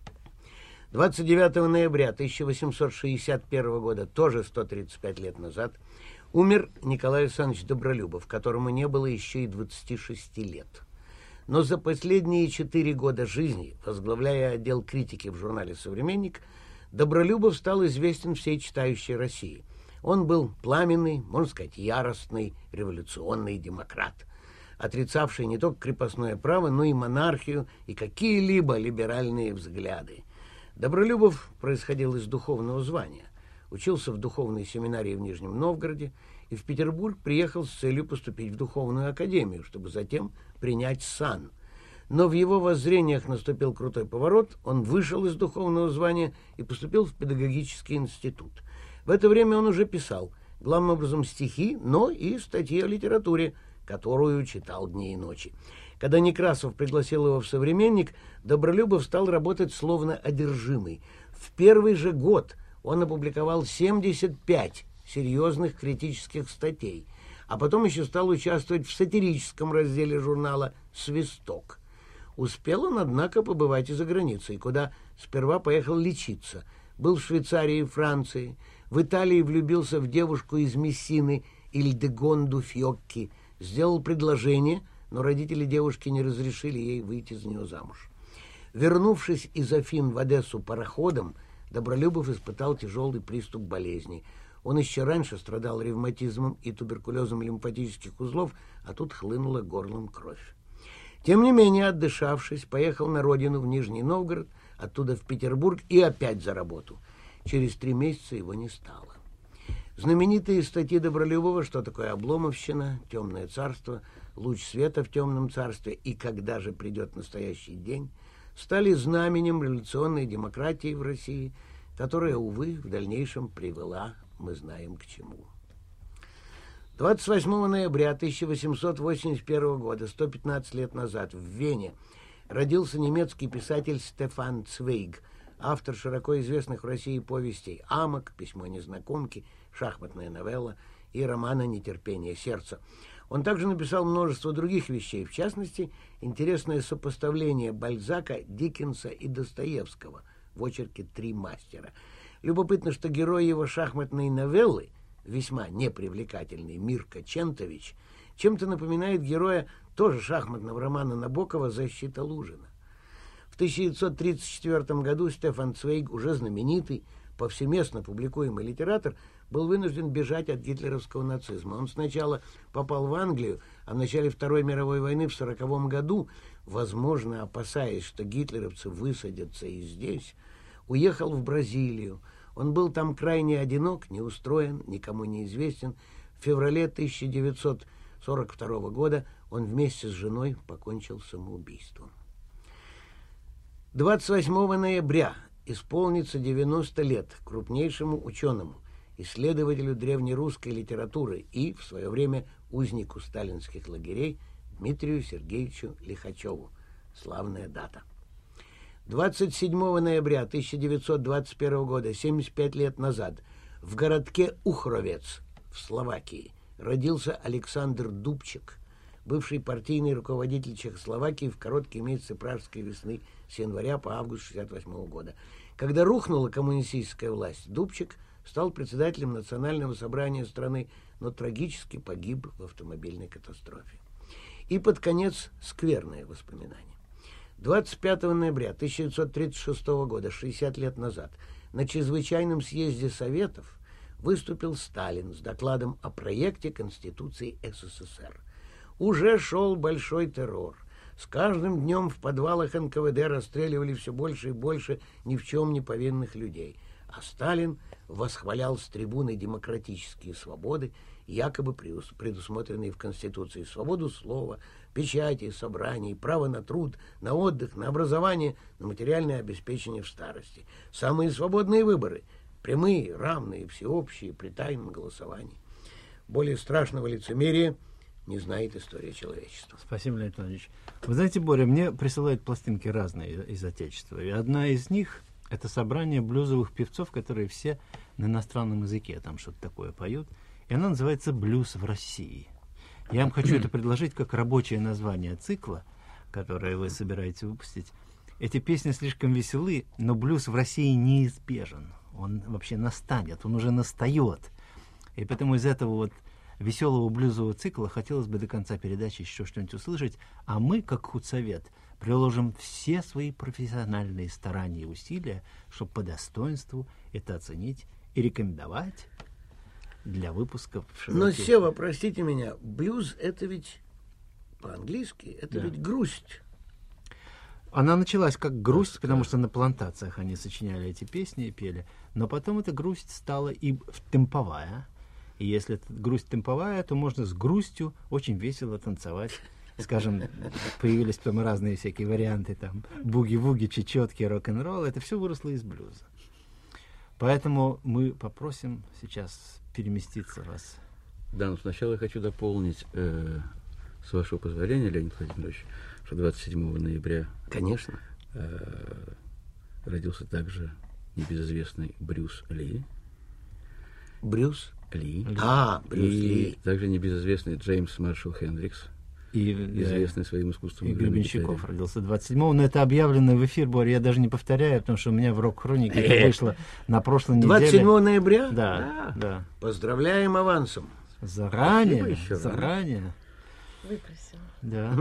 двадцать девятого ноября тысяча восемьсот шестьдесят первого года, тоже сто тридцать пять лет назад, умер Николай Александрович Добролюбов, которому не было еще и двадцати шести лет. Но за последние четыре года жизни, возглавляя отдел критики в журнале «Современник», Добролюбов стал известен всей читающей России. Он был пламенный, можно сказать, яростный, революционный демократ, отрицавший не только крепостное право, но и монархию и какие-либо либеральные взгляды. Добролюбов происходил из духовного звания, учился в духовной семинарии в Нижнем Новгороде и в Петербург приехал с целью поступить в духовную академию, чтобы затем принять сан. Но в его воззрениях наступил крутой поворот, он вышел из духовного звания и поступил в педагогический институт. В это время он уже писал, главным образом, стихи, но и статьи о литературе, которую читал дни и ночи. Когда Некрасов пригласил его в «Современник», Добролюбов стал работать словно одержимый. В первый же год он опубликовал семьдесят пять серьезных критических статей, а потом еще стал участвовать в сатирическом разделе журнала «Свисток». Успел он, однако, побывать и за границей, куда сперва поехал лечиться. Был в Швейцарии и Франции. В Италии влюбился в девушку из Мессины Ильдегонду Фьокки. Сделал предложение, но родители девушки не разрешили ей выйти за нее замуж. Вернувшись из Афин в Одессу пароходом, Добролюбов испытал тяжелый приступ болезни. Он еще раньше страдал ревматизмом и туберкулезом лимфатических узлов, а тут хлынула горлом кровь. Тем не менее, отдышавшись, поехал на родину в Нижний Новгород, оттуда в Петербург и опять за работу. Через три месяца его не стало. Знаменитые статьи Добролюбова «Что такое Обломовщина», «Темное царство», «Луч света в темном царстве» и «Когда же придет настоящий день» стали знаменем революционной демократии в России, которая, увы, в дальнейшем привела, мы знаем к чему. двадцать восьмого ноября тысяча восемьсот восемьдесят первого года, сто пятнадцать лет назад, в Вене, родился немецкий писатель Стефан Цвейг, автор широко известных в России повестей «Амок», «Письмо незнакомки», «Шахматная новелла» и романа «Нетерпение сердца». Он также написал множество других вещей, в частности, интересное сопоставление Бальзака, Диккенса и Достоевского в очерке «Три мастера». Любопытно, что герой его шахматной новеллы, весьма непривлекательный Мирка Чентович, чем-то напоминает героя тоже шахматного романа Набокова «Защита Лужина». В тысяча девятьсот тридцать четвёртом году Стефан Цвейг, уже знаменитый, повсеместно публикуемый литератор, был вынужден бежать от гитлеровского нацизма. Он сначала попал в Англию, а в начале Второй мировой войны в сороковом году, возможно, опасаясь, что гитлеровцы высадятся и здесь, уехал в Бразилию. Он был там крайне одинок, неустроен, никому не известен. В феврале тысяча девятьсот сорок второго года он вместе с женой покончил самоубийством. двадцать восьмого ноября исполнится девяносто лет крупнейшему ученому, исследователю древнерусской литературы и, в свое время, узнику сталинских лагерей Дмитрию Сергеевичу Лихачеву. Славная дата. двадцать седьмого ноября тысяча девятьсот двадцать первого года, семьдесят пять лет назад, в городке Ухровец в Словакии родился Александр Дубчик, бывший партийный руководитель Чехословакии в короткие месяцы Пражской весны с января по август шестьдесят восьмого года. Когда рухнула коммунистическая власть, Дубчик стал председателем национального собрания страны, но трагически погиб в автомобильной катастрофе. И под конец скверное воспоминание. двадцать пятого ноября тысяча девятьсот тридцать шестого года, шестьдесят лет назад, на чрезвычайном съезде Советов выступил Сталин с докладом о проекте Конституции СССР. Уже шел большой террор. С каждым днем в подвалах эн ка вэ дэ расстреливали все больше и больше ни в чем не повинных людей. А Сталин восхвалял с трибуны демократические свободы, якобы предусмотренные в Конституции: свободу слова, печати, собраний, право на труд, на отдых, на образование, на материальное обеспечение в старости. Самые свободные выборы, прямые, равные, всеобщие, при тайном голосовании. Более страшного лицемерия не знает история человечества.
Спасибо, Леонид Иванович. Вы знаете, Боря, мне присылают пластинки разные из Отечества. И одна из них — это собрание блюзовых певцов, которые все на иностранном языке там что-то такое поют. И она называется «Блюз в России». Я вам хочу это предложить как рабочее название цикла, которое вы собираетесь выпустить. Эти песни слишком веселы, но блюз в России неизбежен. Он вообще настанет, он уже настает. И поэтому из этого вот веселого блюзового цикла хотелось бы до конца передачи еще что-нибудь услышать. А мы, как худсовет, приложим все свои профессиональные старания и усилия, чтобы по достоинству это оценить и рекомендовать для выпуска в широких...
Но, Сева, простите меня, блюз — это ведь по-английски, это
Да.
ведь грусть.
Она началась как грусть, потому что на плантациях они сочиняли эти песни и пели. Но потом эта грусть стала и темповая. И если это грусть темповая, то можно с грустью очень весело танцевать. Скажем, появились потом разные всякие варианты, там, буги-вуги, чечетки, рок-н-ролл. Это все выросло из блюза. Поэтому мы попросим сейчас переместиться вас.
Да, но сначала я хочу дополнить, э, с вашего позволения, Леонид Владимирович, что двадцать седьмого ноября
Конечно.
э, родился также небезызвестный Брюс Ли.
Брюс?
Ли.
А, Брюс
И
Ли.
также небезызвестный Джеймс Маршалл Хендрикс,
И,
известный своим искусством
и
игры на
Гребенщиков
гитаре.
родился двадцать седьмого, но это объявлено в эфир, Боря, я даже не повторяю, потому что у меня в «Рок-хронике» это вышло на прошлой неделе.
двадцать седьмого ноября?
Да, да.
Поздравляем авансом.
Заранее,
Спасибо еще раз.
заранее.
Выпросил.
Да.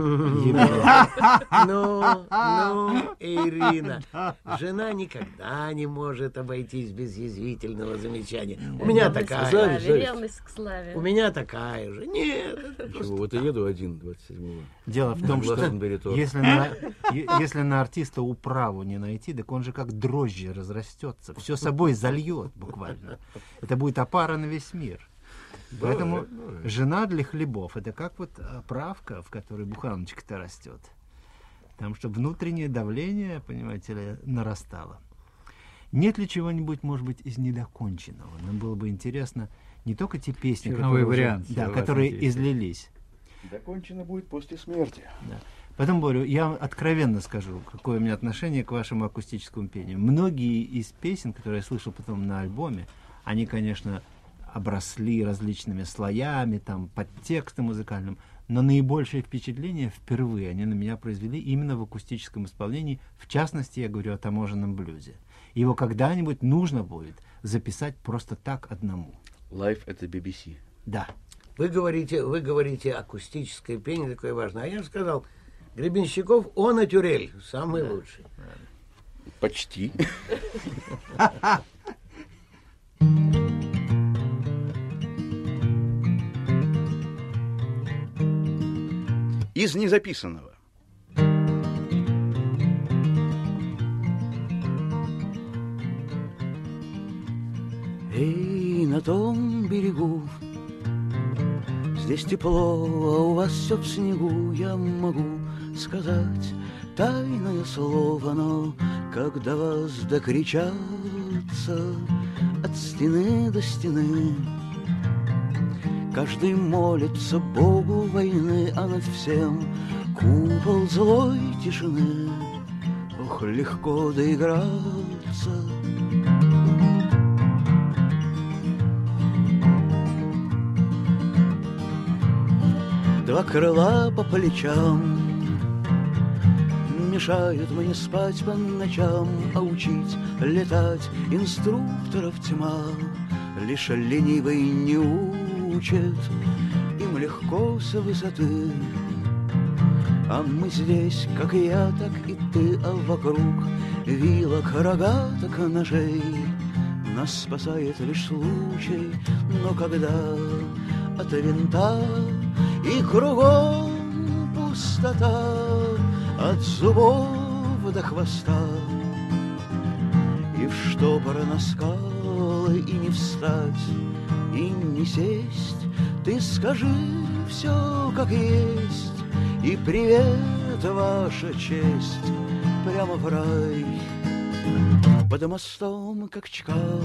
Ну, ну, Ирина, жена никогда не может обойтись без язвительного замечания. У меня
Ревность к
такая
Зависть,
славе,
зависть.
ревность к славе.
У меня такая же. Нет, это
Чего,
просто
вот и еду один двадцать седьмого.
Дело в том, что
Гластенберри-торт.
если на, е- если на артиста управу не найти, так он же как дрожжи разрастется, все собой зальет буквально. Это будет опара на весь мир. Поэтому жена для хлебов — это как вот оправка, в которой буханочка-то растет. Там, чтобы внутреннее давление, понимаете ли, нарастало. Нет ли чего-нибудь, может быть, из недоконченного? Нам было бы интересно не только те песни,
Черновой
которые, уже-
вариант,
да,
вас
которые
интересует.
излились.
Закончено будет после смерти.
Да. Потом, говорю, я вам откровенно скажу, какое у меня отношение к вашему акустическому пению. Многие из песен, которые я слышал потом на альбоме, они, конечно, обросли различными слоями, там, подтекстом музыкальным, но наибольшее впечатление впервые они на меня произвели именно в акустическом исполнении. В частности, я говорю о таможенном блюзе. Его когда-нибудь нужно будет записать просто так одному.
Live это би би си.
Да.
Вы говорите, вы говорите, акустическое пение такое важное. А я же сказал, Гребенщиков, он и Тюрель, самый лучший.
Почти. Из незаписанного.
Эй, на том берегу Здесь тепло, а у вас все в снегу. Я могу сказать тайное слово, но когда вас докричатся от стены до стены, каждый молится Богу войны, а над всем купол злой тишины. Ох, легко доиграться. Два крыла по плечам мешают мне спать по ночам, а учить летать инструкторов тьма. Лишь ленивый не учит, им легко с высоты. А мы здесь, как я, так и ты, а вокруг вилок, рогаток, ножей. Нас спасает лишь случай, но когда от винта и кругом пустота, от зубов до хвоста, и в штопор на скалы, и не встать, и не сесть, ты скажи все как есть, и привет, ваша честь, прямо в рай, под мостом, как Чкалов.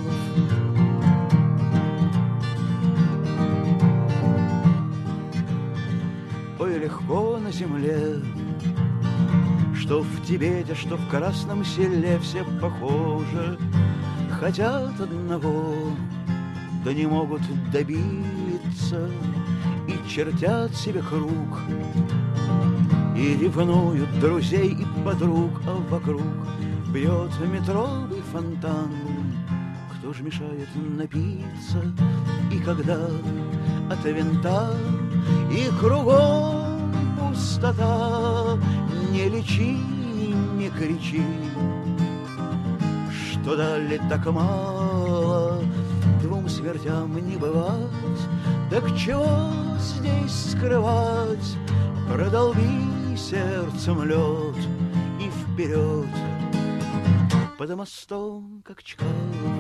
Ой, легко на земле, что в Тибете, что в Красном Селе, все похожи, хотят одного, да не могут добиться, и чертят себе круг, и ревнуют друзей и подруг, а вокруг бьет метровый фонтан. Кто ж мешает напиться, и когда от винта и кругом пустота, не лечи, не кричи, что дали так мало, двум смертям не бывать. Так чего здесь скрывать? Продолби сердцем лед и вперед, под мостом, как Чкалов.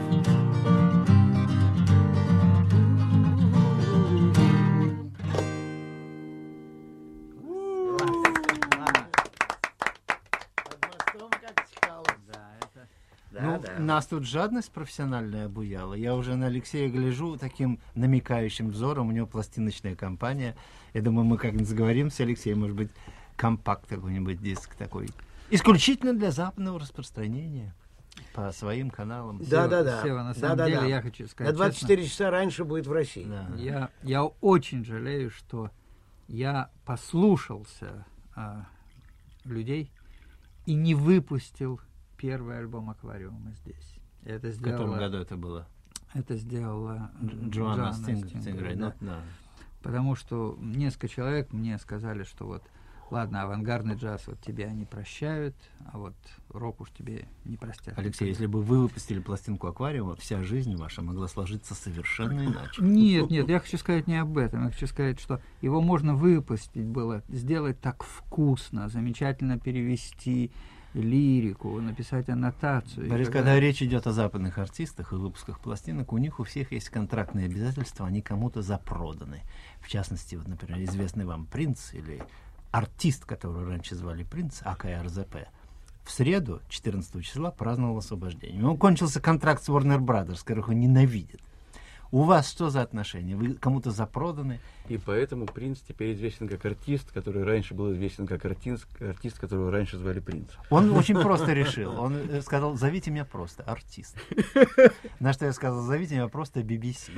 Ну,
да.
нас тут жадность профессиональная обуяла. Я уже на Алексея гляжу таким намекающим взором. У него пластиночная компания. Я думаю, мы как-нибудь заговоримся, Алексей, может быть, компакт какой-нибудь, диск такой. Исключительно для западного распространения по своим каналам.
Да, да, да.
Сева, на самом
да, да,
деле,
да.
я хочу сказать
На двадцать
честно,
четыре часа раньше будет в России.
Да.
Я, я очень жалею, что я послушался а, людей и не выпустил первый альбом «Аквариума» здесь. Это
В котором
сделала,
году это было?
это сделала
Дж-
Джоанна
Джоанна Стинг-
Стингрей,
Стингрей.
да.
Ну, да.
Потому что несколько человек мне сказали, что вот, ладно, авангардный джаз вот тебе они прощают, а вот рок уж тебе не простят.
Алексей, если бы вы выпустили пластинку «Аквариума», вся жизнь ваша могла сложиться совершенно иначе.
Нет, нет, я хочу сказать не об этом. Я хочу сказать, что его можно выпустить было, сделать так вкусно, замечательно перевести лирику, написать аннотацию.
Борис,
И
когда речь идет о западных артистах и выпусках пластинок, у них у всех есть контрактные обязательства, они кому-то запроданы. В частности, вот, например, известный вам Принц или артист, которого раньше звали Принц, а ка эр зэ пэ, в среду, четырнадцатого числа, праздновал освобождение. У него кончился контракт с Warner Brothers, которых он ненавидит. У вас что за отношения? Вы кому-то запроданы?
И поэтому Принц теперь известен как артист, который раньше был известен как артист, артист которого раньше звали Принц.
Он очень просто решил. Он э, сказал, зовите меня просто артист. На что я сказал, зовите меня просто би би си.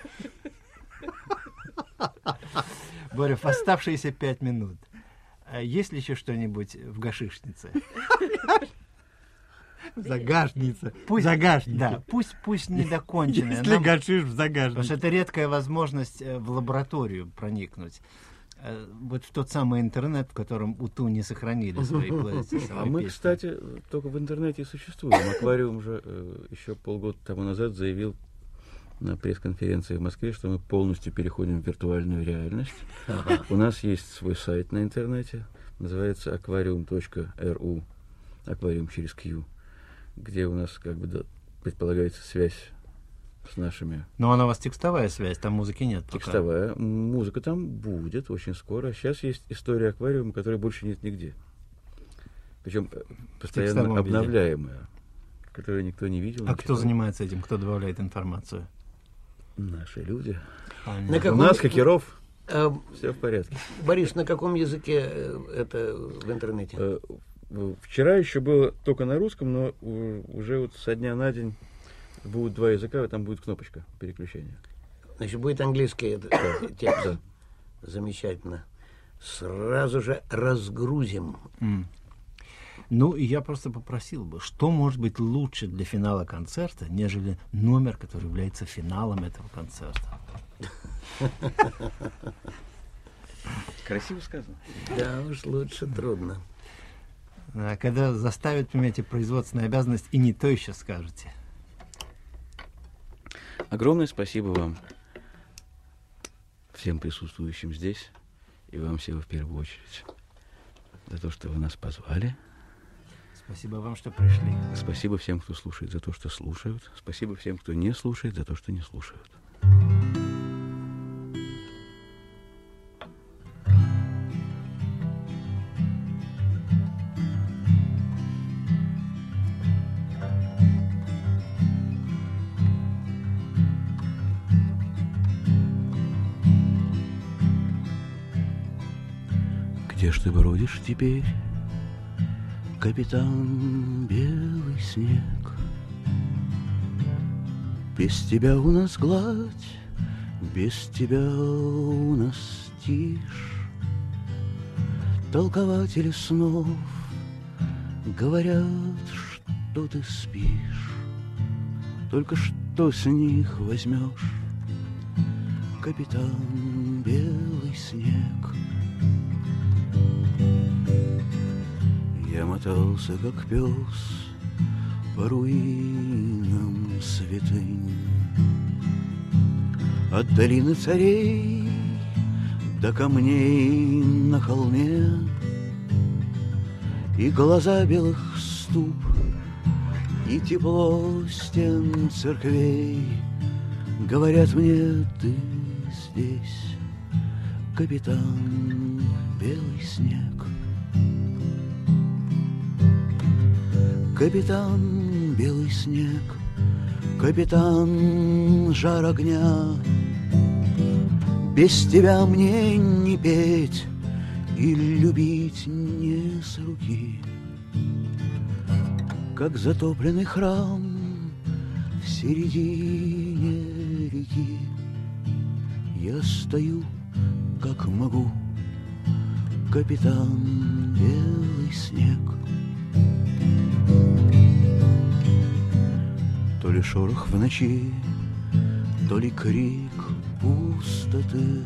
Боря, в оставшиеся пять минут. А есть ли еще что-нибудь в гашишнице?
Загашница.
Пусть,
Загашница.
Да, пусть, пусть недоконченная.
Если
Нам-
гашиш в
Потому
загашнице.
что это редкая возможность э, в лабораторию проникнуть. Э, Вот в тот самый интернет, в котором УТУ не сохранили свои плейлисты.
А мы, кстати, только в интернете и существуем. Аквариум же э, еще полгода тому назад заявил на пресс-конференции в Москве, что мы полностью переходим в виртуальную реальность. У нас есть свой сайт на интернете, называется аквариум точка эр у, аквариум через Q, где у нас как бы да, предполагается связь с нашими.
Но она у вас текстовая связь, там музыки нет пока.
Текстовая. Музыка там будет очень скоро. Сейчас есть история аквариума, которой больше нет нигде. Причем постоянно
текстовом виде.
обновляемая, которую никто не видел.
А
не
кто
читал.
занимается этим? Кто добавляет информацию?
Наши люди.
Понятно.
На
У
каком-
нас, хакеров,
А,
все в порядке.
Борис, на каком языке э, это в интернете?
Э, в- Вчера еще было только на русском, но у- уже вот со дня на день будут два языка, и там будет кнопочка переключения.
Значит, будет английский это, э, текст. Замечательно. Сразу же разгрузим.
М. Ну, и я просто попросил бы, что может быть лучше для финала концерта, нежели номер, который является финалом этого концерта?
Красиво сказано.
Да уж, лучше трудно.
А когда заставят, понимаете, производственную обязанность, и не то еще скажете.
Огромное спасибо вам, всем присутствующим здесь, и вам, Сева, в первую очередь, за то, что вы нас позвали.
Спасибо вам, что пришли.
Спасибо всем, кто слушает, за то, что слушают. Спасибо всем, кто не слушает, за то, что не слушают. Где ж ты бродишь теперь, капитан Белый снег? Без тебя у нас гладь, без тебя у нас тишь. Толкователи снов говорят, что ты спишь. Только что с них возьмешь, капитан Белый снег? Я мотался, как пес, по руинам святынь, от долины царей до камней на холме, и глаза белых ступ, и тепло стен церквей говорят мне: ты здесь, капитан Белый снег. Капитан Белый снег, капитан жар огня, без тебя мне не петь и любить не с руки. Как затопленный храм в середине реки, я стою, как могу, капитан Белый снег. То ли шорох в ночи, то ли крик пустоты,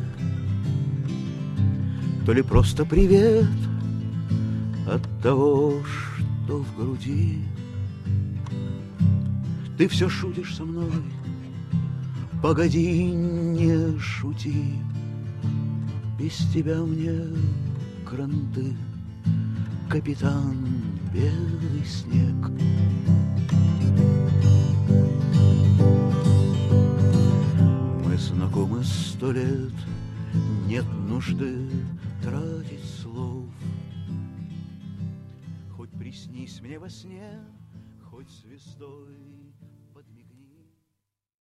то ли просто привет от того, что в груди. Ты все шутишь со мной, погоди, не шути, без тебя мне кранты, капитан Белый снег. Мы знакомы сто лет, нет нужды тратить слов. Хоть приснись мне во сне, хоть звездой